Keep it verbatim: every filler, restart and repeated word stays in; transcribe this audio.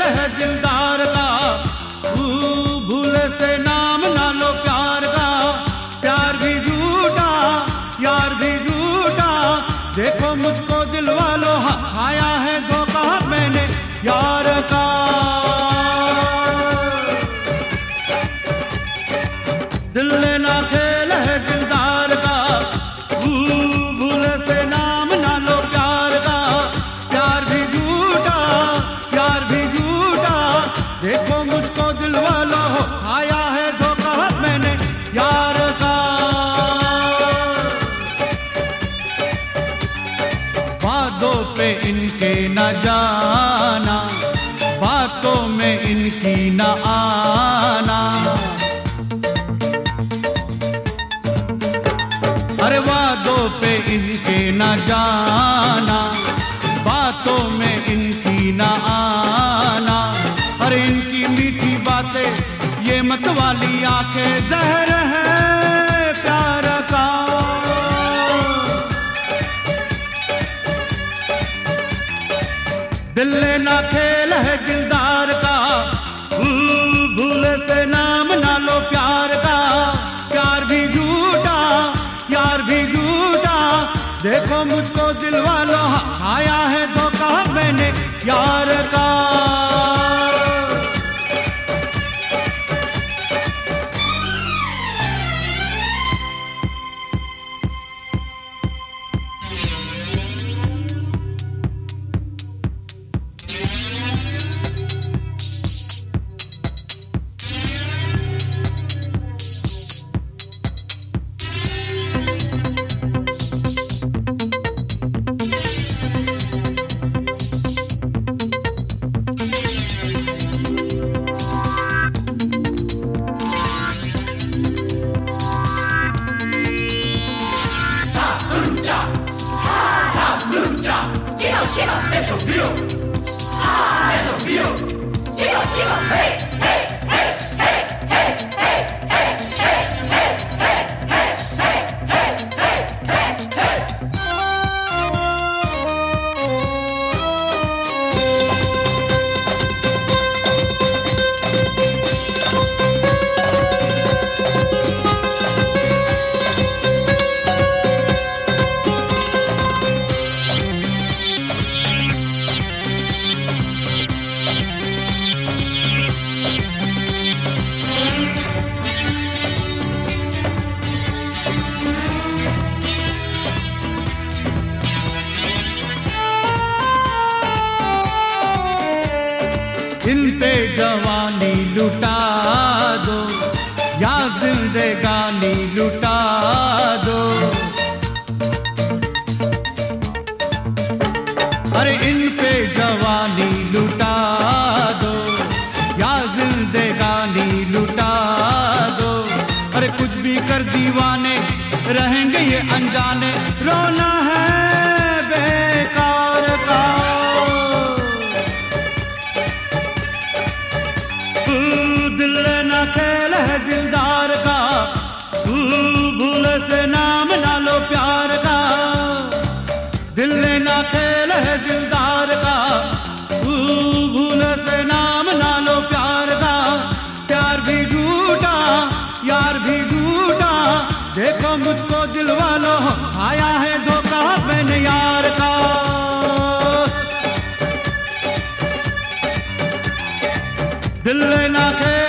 है दिलदार का, भूले से नाम ना लो प्यार का। प्यार भी झूठा, यार भी झूठा, देखो मुझको दिल वालों आया है धोखा मैंने यार का। दिल लेना खेल है दिलदार का, भूले से नाम ना लो प्यार का। प्यार भी झूठा, यार भी झूठा, देखो मुझको दिल वालों आया है धोखा मैंने यार का। बातों पे इनके न जाना, बातों में इनकी न आना। अरे वादों पे इनके न जाना, बातों में इनकी न आना। अरे इनकी मीठी बातें ये मत वाली आंखें जहर है प्यार का। दिल लेना खेल है दिलदार का, भूले से नाम ना लो प्यार का। प्यार भी झूठा, यार भी झूठा, देखो मुझको दिल वालों आया है धोखा मैंने यार का। Eso es mío, ah, eso es mío. Chico, chico, hey, hey, hey, hey, hey, hey, hey, hey, hey, hey, hey, hey, hey, hey, hey. इन पे जवानी लुटा दो या जिंदगानी लुटा दो। अरे इन पे जवानी लुटा दो या जिंदगानी लुटा दो। अरे कुछ भी कर दीवाने रहेंगे ये अनजाने, रोना है बेकार का। दिल लेना खेल है दिलदार का, भूले से नाम ना लो प्यार का। दिल लेना खेल है दिलदार का, भूले से नाम ना लो प्यार का। प्यार भी झूठा, यार भी झूठा, देखो मुझको दिल वालों आया है धोखा मैंने यार का। दिल लेना खेल